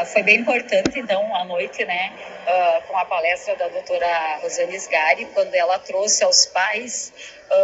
Foi bem importante, então, à noite, né, com a palestra da doutora Rosane Sgari, quando ela trouxe aos pais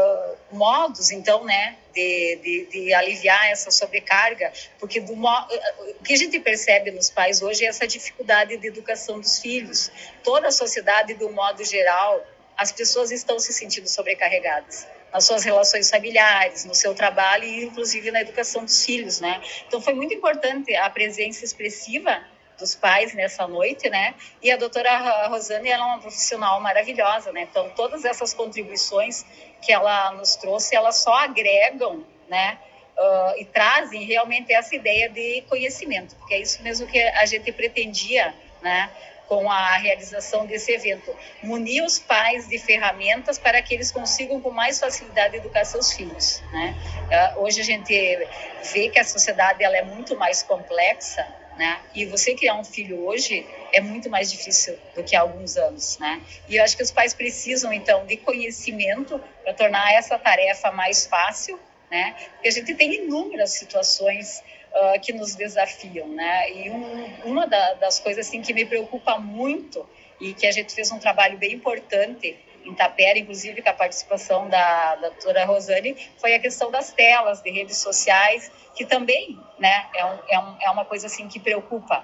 modos, então, né, de aliviar essa sobrecarga, porque o que a gente percebe nos pais hoje é essa dificuldade de educação dos filhos. Toda a sociedade, de um modo geral, as pessoas estão se sentindo sobrecarregadas nas suas relações familiares, no seu trabalho e, inclusive, na educação dos filhos, né? Então, foi muito importante a presença expressiva dos pais nessa noite, né? E a doutora Rosane, ela é uma profissional maravilhosa, né? Então, todas essas contribuições que ela nos trouxe, elas só agregam, né? E trazem realmente essa ideia de conhecimento, porque é isso mesmo que a gente pretendia, né? Com a realização desse evento, munir os pais de ferramentas para que eles consigam com mais facilidade educar seus filhos, né? Hoje a gente vê que a sociedade ela é muito mais complexa, né? E você criar um filho hoje é muito mais difícil do que há alguns anos, né? E eu acho que os pais precisam, então, de conhecimento para tornar essa tarefa mais fácil, né? Porque a gente tem inúmeras situações que nos desafiam, né? E uma das coisas assim que me preocupa muito e que a gente fez um trabalho bem importante em Tapera, inclusive com a participação da doutora Rosane, foi a questão das telas de redes sociais, que também, né, é uma coisa assim que preocupa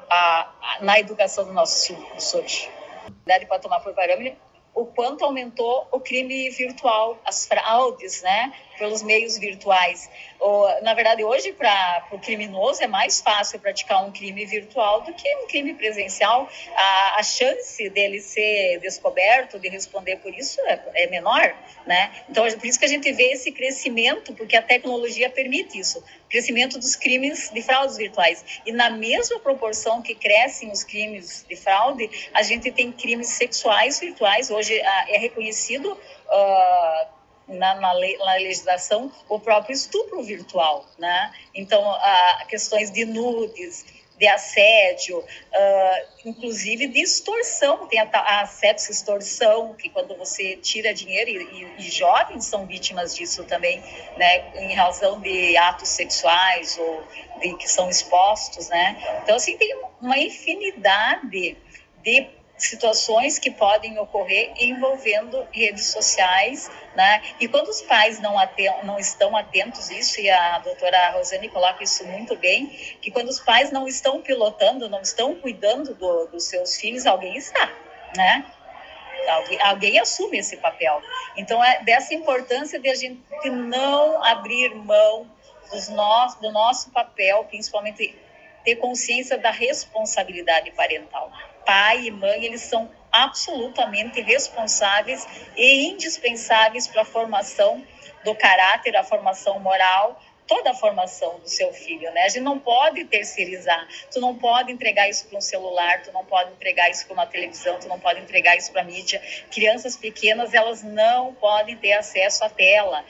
na educação dos nossos filhos hoje. Para tomar por parâmetro o quanto aumentou o crime virtual, as fraudes, né, pelos meios virtuais. Na verdade, hoje, para o criminoso, é mais fácil praticar um crime virtual do que um crime presencial. A chance dele ser descoberto, de responder por isso, é menor, né? Então, por isso que a gente vê esse crescimento, porque a tecnologia permite isso, o crescimento dos crimes de fraudes virtuais. E na mesma proporção que crescem os crimes de fraude, a gente tem crimes sexuais virtuais. Hoje é reconhecido na legislação o próprio estupro virtual, né? Então, questões de nudes, de assédio, inclusive de extorsão, tem a sexo-extorsão, que quando você tira dinheiro, e jovens são vítimas disso também, né, em razão de atos sexuais ou que são expostos, né? Então, assim, tem uma infinidade de situações que podem ocorrer envolvendo redes sociais, né? E quando os pais não estão atentos a isso, e a doutora Rosane coloca isso muito bem, que quando os pais não estão pilotando, não estão cuidando dos seus filhos, alguém está, né? Alguém assume esse papel. Então, é dessa importância de a gente não abrir mão do nosso papel, principalmente ter consciência da responsabilidade parental. Pai e mãe, eles são absolutamente responsáveis e indispensáveis para a formação do caráter, a formação moral, toda a formação do seu filho, né? A gente não pode terceirizar, tu não pode entregar isso para um celular, tu não pode entregar isso para uma televisão, tu não pode entregar isso para a mídia. Crianças pequenas, elas não podem ter acesso à tela.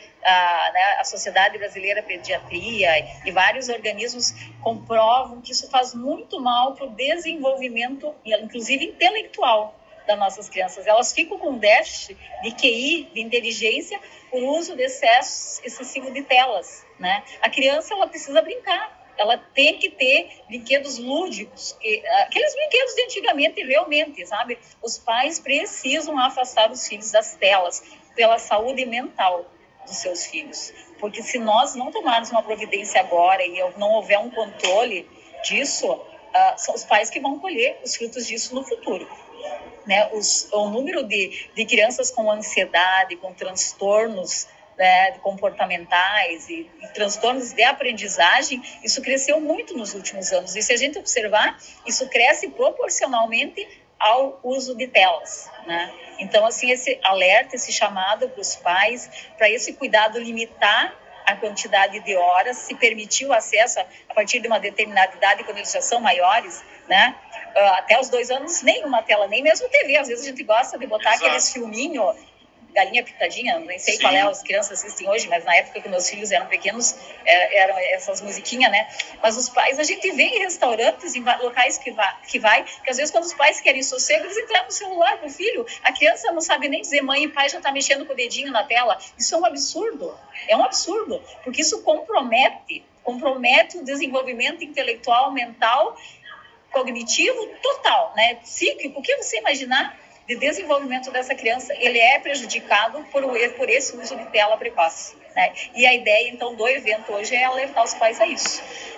A Sociedade Brasileira de Pediatria e vários organismos comprovam que isso faz muito mal para o desenvolvimento, inclusive intelectual, das nossas crianças. Elas ficam com déficit de QI, de inteligência, por uso de excesso excessivo de telas, né? A criança, ela precisa brincar. Ela tem que ter brinquedos lúdicos, aqueles brinquedos de antigamente, realmente, sabe? Os pais precisam afastar os filhos das telas pela saúde mental dos seus filhos. Porque se nós não tomarmos uma providência agora e não houver um controle disso, são os pais que vão colher os frutos disso no futuro. Né? O número de crianças com ansiedade, com transtornos, né, comportamentais e transtornos de aprendizagem, isso cresceu muito nos últimos anos. E se a gente observar, isso cresce proporcionalmente ao uso de telas, né? Então, assim, esse alerta, esse chamado para os pais, para esse cuidado limitar a quantidade de horas, se permitir o acesso a partir de uma determinada idade, quando eles já são maiores, né? Até os 2 anos, nenhuma tela, nem mesmo TV. Às vezes a gente gosta de botar aqueles filminhos, Galinha Pintadinha, nem sei qual é, as crianças assistem hoje, mas na época que meus filhos eram pequenos, eram essas musiquinhas, né? Mas os pais, a gente vê em restaurantes, em locais que às vezes quando os pais querem sossego, eles entregam o celular pro filho, a criança não sabe nem dizer mãe e pai, já tá mexendo com o dedinho na tela. Isso é um absurdo, porque isso compromete o desenvolvimento intelectual, mental, cognitivo total, né? Psíquico, o que você imaginar de desenvolvimento dessa criança, ele é prejudicado por esse uso de tela precoce, né? E a ideia, então, do evento hoje é alertar os pais a isso.